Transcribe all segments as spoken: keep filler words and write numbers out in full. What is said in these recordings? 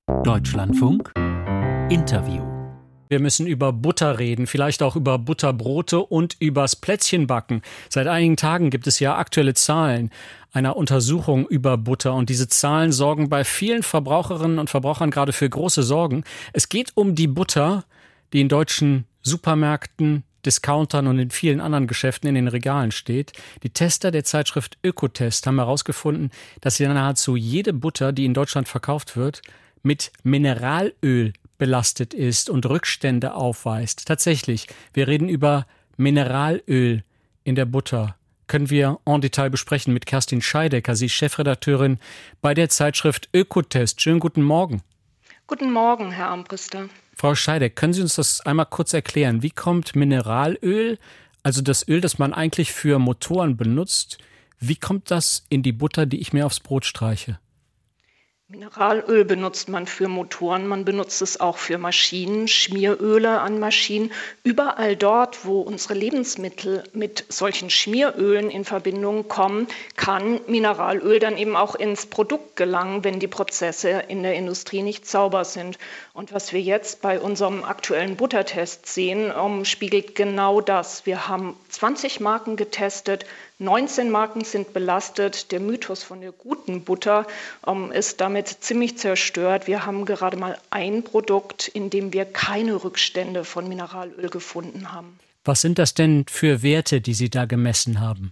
Deutschlandfunk Interview. Wir müssen über Butter reden, vielleicht auch über Butterbrote und übers Plätzchenbacken. Seit einigen Tagen gibt es ja aktuelle Zahlen einer Untersuchung über Butter und diese Zahlen sorgen bei vielen Verbraucherinnen und Verbrauchern gerade für große Sorgen. Es geht um die Butter, die in deutschen Supermärkten, Discountern und in vielen anderen Geschäften in den Regalen steht. Die Tester der Zeitschrift Ökotest haben herausgefunden, dass nahezu jede Butter, die in Deutschland verkauft wird, mit Mineralöl belastet ist und Rückstände aufweist. Tatsächlich, wir reden über Mineralöl in der Butter. Können wir en Detail besprechen mit Kerstin Scheidecker. Sie ist Chefredakteurin bei der Zeitschrift Ökotest. Schönen guten Morgen. Guten Morgen, Herr Armbruster. Frau Scheideck, können Sie uns das einmal kurz erklären? Wie kommt Mineralöl, also das Öl, das man eigentlich für Motoren benutzt, wie kommt das in die Butter, die ich mir aufs Brot streiche? Mineralöl benutzt man für Motoren, man benutzt es auch für Maschinen, Schmieröle an Maschinen. Überall dort, wo unsere Lebensmittel mit solchen Schmierölen in Verbindung kommen, kann Mineralöl dann eben auch ins Produkt gelangen, wenn die Prozesse in der Industrie nicht sauber sind. Und was wir jetzt bei unserem aktuellen Buttertest sehen, um, spiegelt genau das. Wir haben zwanzig Marken getestet, neunzehn Marken sind belastet. Der Mythos von der guten Butter um, ist damit ziemlich zerstört. Wir haben gerade mal ein Produkt, in dem wir keine Rückstände von Mineralöl gefunden haben. Was sind das denn für Werte, die Sie da gemessen haben?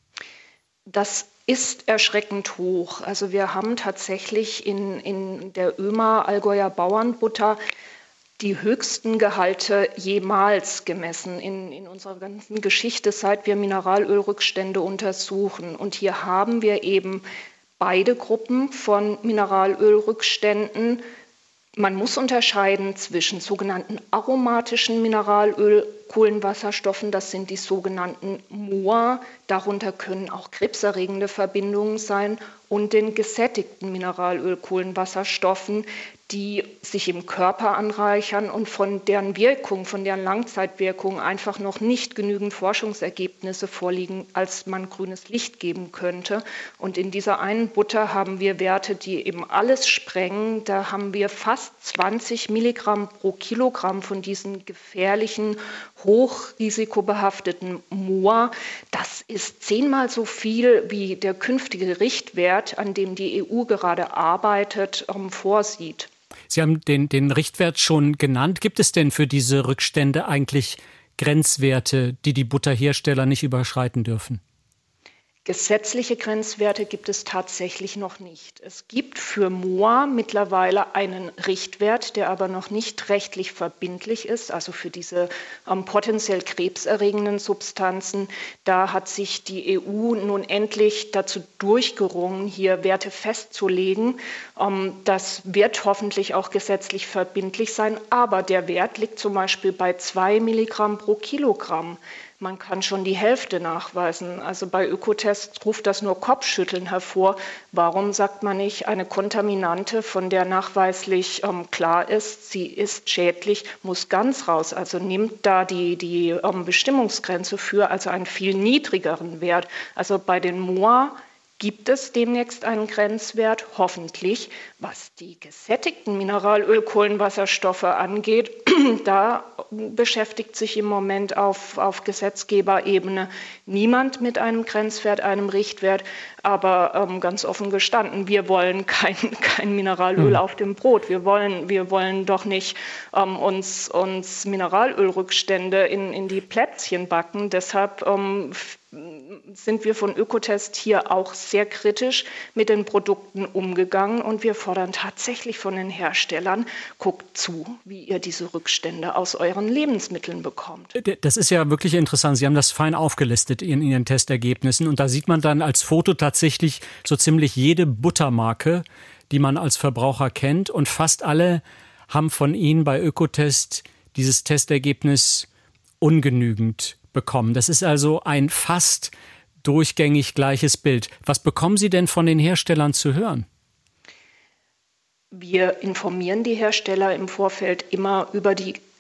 Das ist erschreckend hoch. Also wir haben tatsächlich in, in der Ömer Allgäuer Bauernbutter die höchsten Gehalte jemals gemessen in, in unserer ganzen Geschichte, seit wir Mineralölrückstände untersuchen. Und hier haben wir eben beide Gruppen von Mineralölrückständen. Man muss unterscheiden zwischen sogenannten aromatischen Mineralölkohlenwasserstoffen, das sind die sogenannten M O A, darunter können auch krebserregende Verbindungen sein, und den gesättigten Mineralölkohlenwasserstoffen, die sich im Körper anreichern und von deren Wirkung, von deren Langzeitwirkung einfach noch nicht genügend Forschungsergebnisse vorliegen, als man grünes Licht geben könnte. Und in dieser einen Butter haben wir Werte, die eben alles sprengen. Da haben wir fast zwanzig Milligramm pro Kilogramm von diesen gefährlichen, hochrisikobehafteten M O A. Das ist zehnmal so viel, wie der künftige Richtwert, an dem die E U gerade arbeitet, vorsieht. Sie haben den, den Richtwert schon genannt. Gibt es denn für diese Rückstände eigentlich Grenzwerte, die die Butterhersteller nicht überschreiten dürfen? Gesetzliche Grenzwerte gibt es tatsächlich noch nicht. Es gibt für M O A mittlerweile einen Richtwert, der aber noch nicht rechtlich verbindlich ist, also für diese ähm, potenziell krebserregenden Substanzen. Da hat sich die E U nun endlich dazu durchgerungen, hier Werte festzulegen. Ähm, das wird hoffentlich auch gesetzlich verbindlich sein, aber der Wert liegt zum Beispiel bei zwei Milligramm pro Kilogramm. Man kann schon die Hälfte nachweisen. Also bei Ökotest ruft das nur Kopfschütteln hervor. Warum sagt man nicht, eine Kontaminante, von der nachweislich ähm, klar ist, sie ist schädlich, muss ganz raus. Also nimmt da die, die ähm, Bestimmungsgrenze für, also einen viel niedrigeren Wert. Also bei den M O A gibt es demnächst einen Grenzwert, hoffentlich. Was die gesättigten Mineralölkohlenwasserstoffe angeht, da beschäftigt sich im Moment auf, auf Gesetzgeberebene niemand mit einem Grenzwert, einem Richtwert. Aber ähm, ganz offen gestanden, wir wollen kein, kein Mineralöl mhm. auf dem Brot. Wir wollen, wir wollen doch nicht ähm, uns, uns Mineralölrückstände in, in die Plätzchen backen. Deshalb ähm, sind wir von Ökotest hier auch sehr kritisch mit den Produkten umgegangen und wir fordern tatsächlich von den Herstellern, guckt zu, wie ihr diese Rückstände aus euren Lebensmitteln bekommt. Das ist ja wirklich interessant. Sie haben das fein aufgelistet in Ihren Testergebnissen und da sieht man dann als Foto tatsächlich so ziemlich jede Buttermarke, die man als Verbraucher kennt, und fast alle haben von Ihnen bei Ökotest dieses Testergebnis ungenügend bekommen. Das ist also ein fast durchgängig gleiches Bild. Was bekommen Sie denn von den Herstellern zu hören? Wir informieren die Hersteller im Vorfeld immer über die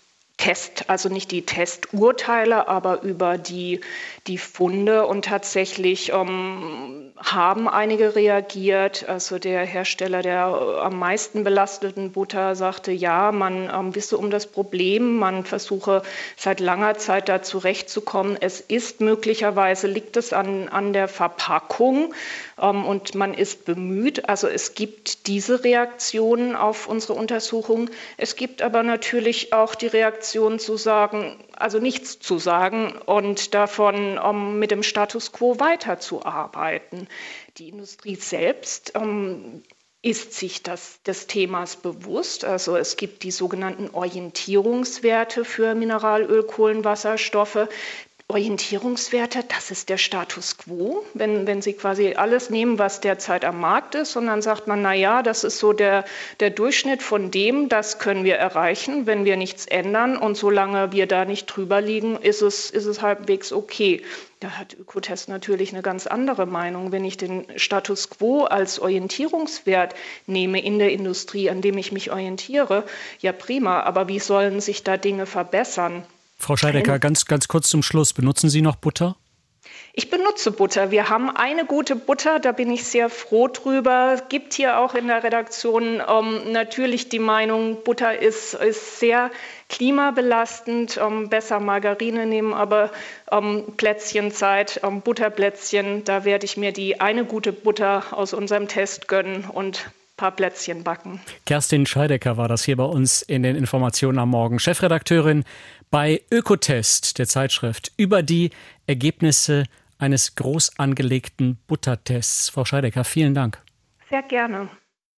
Test, also nicht die Testurteile, aber über die, die Funde. Und tatsächlich ähm, haben einige reagiert. Also der Hersteller der am meisten belasteten Butter sagte, ja, man ähm, wisse um das Problem, man versuche seit langer Zeit da zurechtzukommen. Es ist möglicherweise, liegt es an, an der Verpackung ähm, und man ist bemüht. Also es gibt diese Reaktionen auf unsere Untersuchung. Es gibt aber natürlich auch die Reaktion zu sagen, also nichts zu sagen und davon um mit dem Status quo weiterzuarbeiten. Die Industrie selbst ähm, ist sich das, des Themas bewusst. Also es gibt die sogenannten Orientierungswerte für Mineralöl, Kohlenwasserstoffe. Orientierungswerte, das ist der Status quo, wenn, wenn Sie quasi alles nehmen, was derzeit am Markt ist und dann sagt man, na ja, das ist so der, der Durchschnitt von dem, das können wir erreichen, wenn wir nichts ändern und solange wir da nicht drüber liegen, ist es, ist es halbwegs okay. Da hat Ökotest natürlich eine ganz andere Meinung. Wenn ich den Status quo als Orientierungswert nehme in der Industrie, an dem ich mich orientiere, ja prima, aber wie sollen sich da Dinge verbessern? Frau Scheidecker, ganz, ganz kurz zum Schluss. Benutzen Sie noch Butter? Ich benutze Butter. Wir haben eine gute Butter, da bin ich sehr froh drüber. Es gibt hier auch in der Redaktion ähm, natürlich die Meinung, Butter ist, ist sehr klimabelastend, ähm, besser Margarine nehmen, aber ähm, Plätzchenzeit, ähm, Butterplätzchen, da werde ich mir die eine gute Butter aus unserem Test gönnen und paar Plätzchen backen. Kerstin Scheidecker war das hier bei uns in den Informationen am Morgen. Chefredakteurin bei Ökotest, der Zeitschrift, über die Ergebnisse eines groß angelegten Buttertests. Frau Scheidecker, vielen Dank. Sehr gerne.